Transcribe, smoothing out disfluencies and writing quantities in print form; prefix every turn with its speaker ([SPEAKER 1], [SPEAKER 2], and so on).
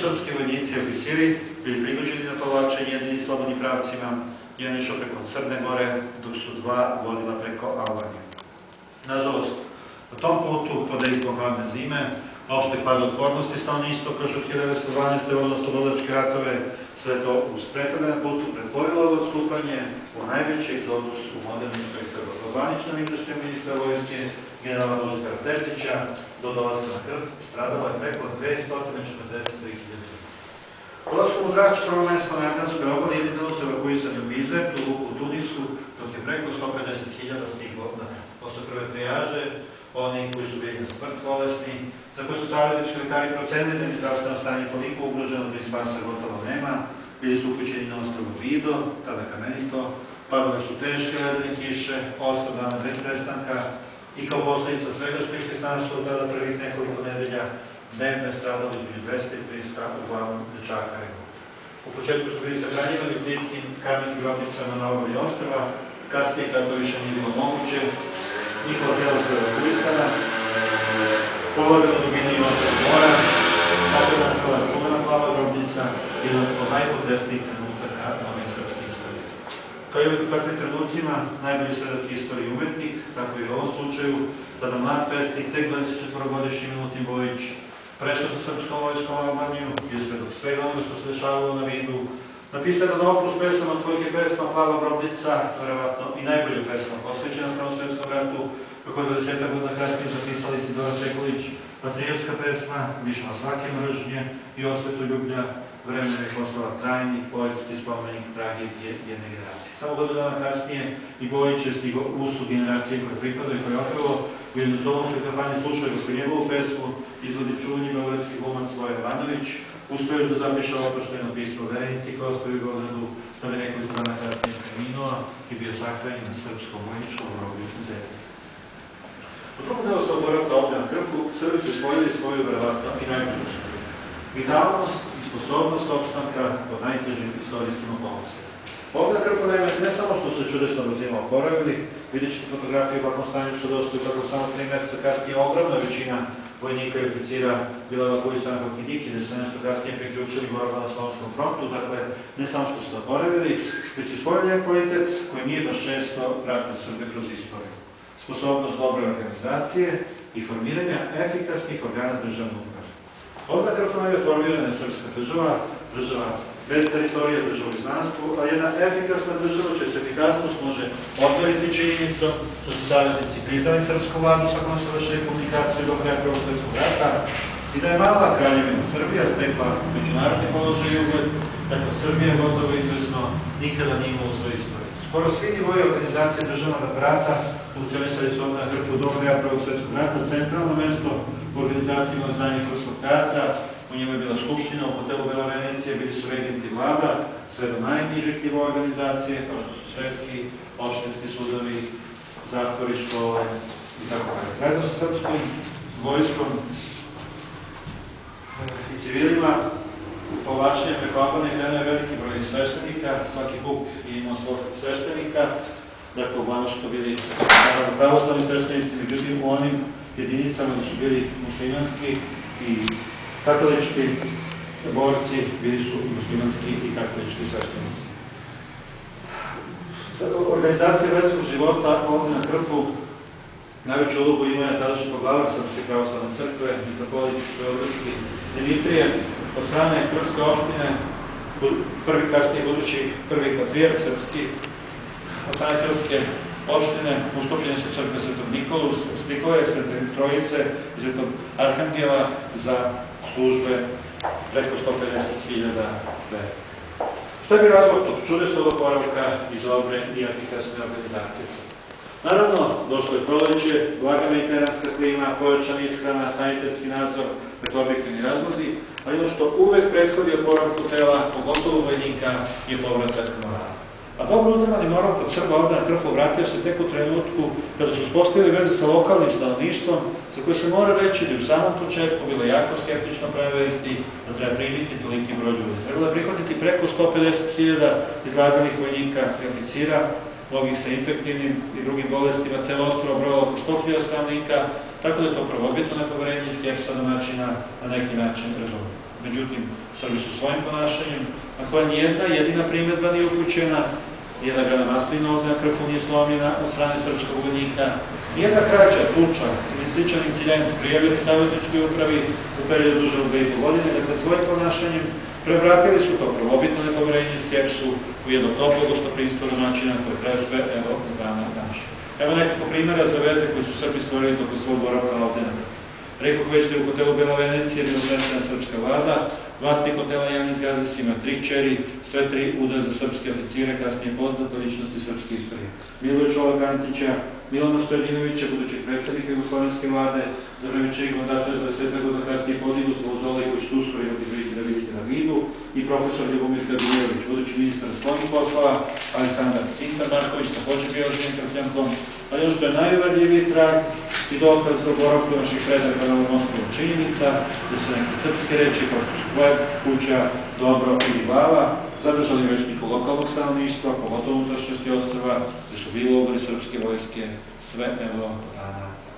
[SPEAKER 1] srpski vojnici i oficiri bili prinuđeni na povlačenje jedinim slobodnim pravcima. Jedan išao preko Crne Gore, dok su dva vodila preko Albanije. Nažalost, na tom putu, pod dejstvom hladne zime, opšte padotvornosti stanovništva kroz 1912. odnosno slobodilačke ratove, sve to uz prepada na putu pretvorilo odstupanje u najveći egzodus u modernu istoriju Srba. Po zvaničnom izveštaju ministra vojske generala Božidara Terzića, do dolaska na krv stradalo je preko 243.000. Dolaskom u Drač, prvo mesto na Jadranskoj obali, jedino su evakuisani u Bizertu, u Tunisu, dok je preko 150.000 stiglo na krv. Posle prve trijaže, oni koji su bili na smrt bolesni, za koje su saveznički lekari procenili da im zdravstveno stanje toliko ugroženo da im spasa gotovo nema, bili su upućeni na ostrvo Vido, tada kamenito, padale su teške ledene kiše, 8 dana bez prestanka i kao posledica svega što ih je stanstvo od tada prvih nekoliko nedelja dnevno je stradalo između 200 i 300 uglavnom dečaka. U početku su bili sahranjivani u plitkim kamenim grobnicama na obali ostrva, kasnije kada to više nije bilo moguće, njihova tela su evakuisana, polagano dubine i ostrva mora, opet nastala čuvena plava grobnica, jedan od najpotresnijih trenutaka nove srpske istorije. Kao i u takvim trenucima, najbolji svedok istorije umetnik, tako i u ovom slučaju, tada mlad pesnik, tek 24-godišnji Milutin Bojić, prešao sa srpskom vojskom u Albaniju, bio svedok svega onoga što se dešavalo na Vidu, napisao jedan opus pesama od kojih je pesma Plava grobnica, verovatno i najbolja pesma posvećena Prvom svetskom ratu, kako je 20 godina kasnije zapisali Isidora Sekulić, patriotska pesma, lišena svake mržnje i osvetoljublja, vremena je postala trajni poetski spomenik tragedije jedne generacije. Samo godinu dana kasnije i Bojić je stigao u usu generacije koje pripadaju i koje opevo u jednosolonskoj kampanji slušaju svoju njegovu pesmu, izvodi čuveni beogradski glumac Voja Ivanović, uspio još da zapiše oproštajno pismo Verenici koja ostaje u Beogradu, da bi nekoliko dana kasnije preminuo i bio sahranjen na srpskom vojničkom groblju u Zemlji. U drugom delu se oporavka ovde na Krfu, Srbi su svojili svoju verovatno i najbolju svoju vitalnost i sposobnost opstanka pod najtežim istorijskim okolnostima. Ovde na Krfu ne samo što su se čudesno brzino oporavili, vidjet ćete fotografije u kakvom stanju su došli kako samo 3 meseca kasnije ogromna većina vojnika i oficira bila evakuisana kod Kidiki, gde se nešto kasnije priključili borba na Slovenskom frontu, dakle, ne samo što su se oporavili, već i svoj lijep kvalitet koji nije baš često pratio Srbe kroz istoriju. Sposobnost dobre organizacije i formiranja efikasnih organa državne uprave. Ovdje na Krfu je formirana srpska država, država bez teritorija, država u znanstvu, a jedna efikasna država će se efikasnost može odmeriti činjenicom što su saveznici priznali srpsku vladu sa kojom su vršili komunikaciju do kraja Prvog svjetskog rata i da je mala kraljevina Srbija stekla međunarodni položaj i ugled, dakle Srbija gotovo izvesno nikada nije imala u svojoj istoriji. Skoro svi nivoji organizacije državnog aparata funkcionisali su ovdje na Krfu do kraja Prvog svjetskog rata, centralno mesto u organizacijama znanja Krfskog teatra. U njemu je bila skupština, u hotelu Bela Venecija, bili su regenti vlada, sve do najnižeg nivoa organizacije, kao što su sredski, opštinski sudovi, zatvori, škole i tako dalje. Zajedno sa srpskom vojskom i civilima u povlačenje preko Albanije krenuo je veliki broj sveštenika, svaki puk je imao svog sveštenika, dakle uglavnom su to bili pravoslavni sveštenici, međutim u onim jedinicama gde su bili muslimanski i katolički borci, bili su muslimanski i katolički sveštenici. Organizacija verskog života ovdje na Krfu najveću ulogu ima tadašnji poglavar Srpske pravoslavne crkve, mitropolit beogradski Dimitrije, od strane Krfske opštine, prvi kasnije budući prvi patrijarh srpski, od strane Krfske opštine ustupljene su crkve Svetog Nikolaja, Svete Trojice i Svetog Arhangela za službe preko 150.000 vera. Šta bi razlog tog čudesnog oporavka i dobre i efikasne organizacije Srbije? Naravno, došlo je proleće, blaga mediteranska klima, pojačana ishrana, sanitetski nadzor, dakle objektivni razlozi, ali ono što uvek prethodi oporavku tela, pogotovo vojnika, je povratak morala. A dobro uzdrmani moral kod Srba ovdje na Krfu vratio se tek u trenutku kada su uspostavili veze sa lokalnim stanovništvom, za koje se mora reći da je u samom početku bilo jako skeptično prevesti da treba primiti toliki broj ljudi. Trebalo je prihvatiti preko 150.000 izlaganih vojnika i oficira, mnogih sa infektivnim i drugim bolestima, celo ostrvo brojalo oko 100.000 stanovnika, tako da je to prvobitno nepoverenje i skepsa domaćina na neki način razumije. međutim, Srbi su svojim ponašanjem, na koja nijedna jedina primjedba nije upućena, nijedna grana maslina ovdje na krfu nije slomljena od strane srpskog vojnika, nijedna krađa, tuča ili sličan incident prijavili savezničkoj upravi u periodu duže od 2,5 godine, dakle svojim ponašanjem prevratili su to prvobitno nepoverenje i skepsu u jednog toplog gostoprimstva domaćina koje traje sve evo do dana današnjeg. Evo nekako primjera za veze koje su Srbi stvorili tokom svog boravka ovdje na krfu. Rekao već da je u hotelu Bela Venecija bila smeštena srpska vlada, vlasnik hotela Janis Gazis ima 3 kćeri, sve 3 uda za srpske oficire, kasnije poznate ličnosti srpske istorije. Miloje Čolakantića, Milana Stojadinovića, budućeg predsjednika jugoslovenske vlade, za vreme čijeg mandata 20 godina kasnije podignut Lozoleković Tusko i da vidite na vidu, i profesor Ljubomir Kadrijević, budući ministar spoljnih poslova, Aleksandar Cincar Marković, također bio oženjen krfljankom, ali ono što je najvarljiviji trag i dokaz o boravku naših predaka na ovom osnovu činjenica, da se neke srpske reči kao što su hleb, kuća, dobro ili glava, zadržali rečniku lokalnog stanovništva, pogotovo unutrašnjosti ostrva, gde su bili logori srpske vojske, sve evo dana.